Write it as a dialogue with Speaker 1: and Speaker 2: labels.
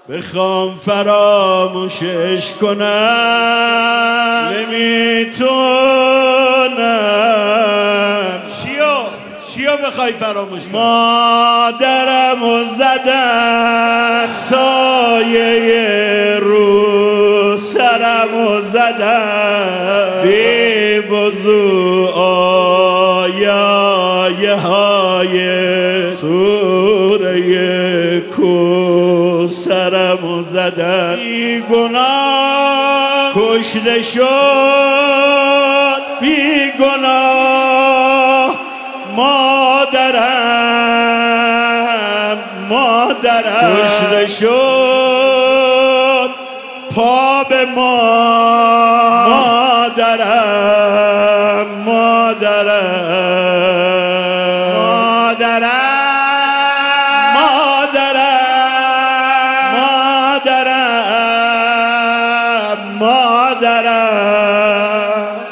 Speaker 1: بخوام فراموشش کنم نمیتونم. چیو بخوای فراموش کنم؟ مادرمو زدن، سایه رو سرمو زدن، بی وضوع آیه های سوره کوثرمو زدن. بی گناه کشته شد، بی گناه مادرم کشته شد، پا به مادرم مادرم